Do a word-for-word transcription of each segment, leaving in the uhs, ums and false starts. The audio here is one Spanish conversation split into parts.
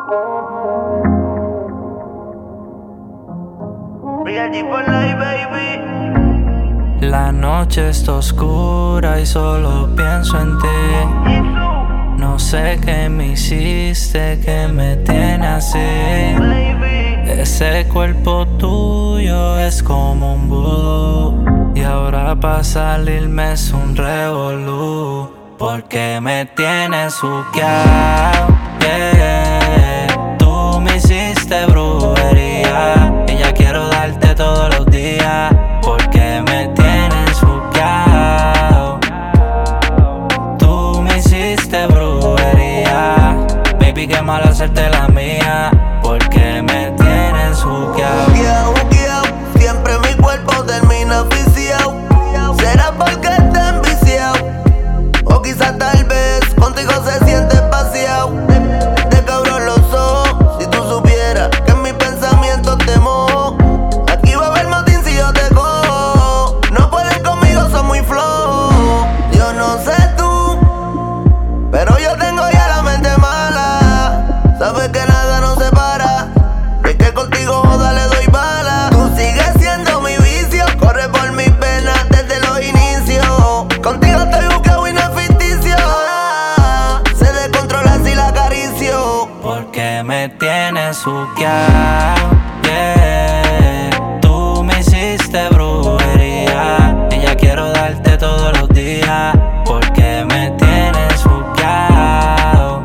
Real G for life, baby. La noche está oscura y solo pienso en ti. No sé qué me hiciste que me tiene así. Ese cuerpo tuyo es como un vudú, y ahora pa' salirme es un revolú, porque me tienes suqueado, yeah. Tú me hiciste brujería y ya quiero darte todos los días, porque me tienes suqueado. Tú me hiciste brujería, baby, qué mal hacerte la mía, porque me tienes suqueado. Guiao, guiao, siempre mi cuerpo termina asfixiao. ¿Será porque está enviciado? O quizás tal vez contigo se siente espaciado. De cabrón los ojos, si tú supieras que en mis pensamientos te mojo. Aquí va a haber motín si yo te cojo. No puedes conmigo, son muy flojos. Yo no sé tú, pero yo tengo ya la mente mala. Sabes que nada nos separa, y es que contigo joda le doy bala. Tú sigues siendo mi vicio, corre por mis venas desde los inicios. Contigo estoy buscado y no es ficticio. Se descontrola si la acaricio, porque me tienes suqueado, yeah. Tú me hiciste brujería y ya quiero darte todos los días, porque me tienes suqueado.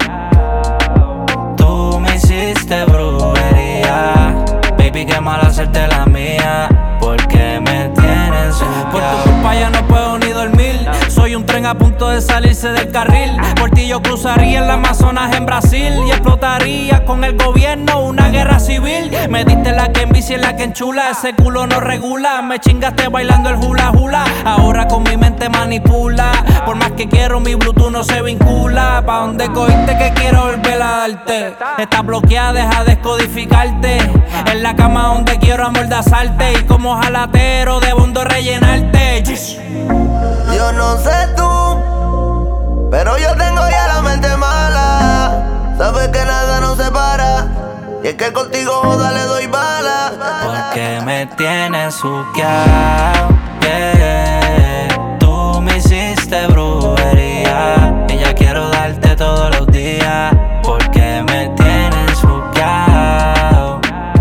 Tú me hiciste brujería, baby, qué mal hacerte la mía, porque me tienes suqueado. Por tu culpa ya no puedo ni dormir. Soy un tren a punto de salirse del carril. Por ti yo cruzaría el Amazonas en Brasil y explotaría con el gobierno una guerra civil. Me diste la que envicia y la que enchula. Ese culo no regula. Me chingaste bailando el hula hula. Ahora con mi mente manipula. Por más que quiero mi Bluetooth no se vincula. Pa' donde cogiste que quiero volver a darte. Estás bloqueada, deja descodificarte. En la cama donde quiero amordazarte. Y como jalatero de bondo rellenarte. yo no sé tú, pero yo tengo ya la mente mala. Sabes que nada nos separa, y es que contigo joda le doy bala. Porque me tienes suqueado, yeah. Tú me hiciste brujería y ya quiero darte todos los días, porque me tienes suqueado.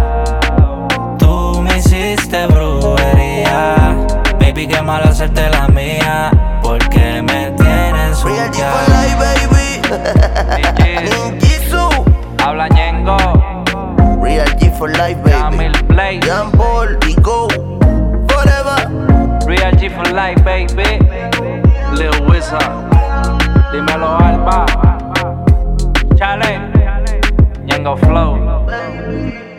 Tú me hiciste brujería, baby, qué mal hacerte la mía, porque me tienes Real G suqueado. for life, baby. Ninjitsu. Habla Ñengo, Real G for life, baby. Camil Play, Jean Paul, we go forever. Real G for life, baby. Lil Wizard, dímelo Alba, Chale, Ñengo Flow.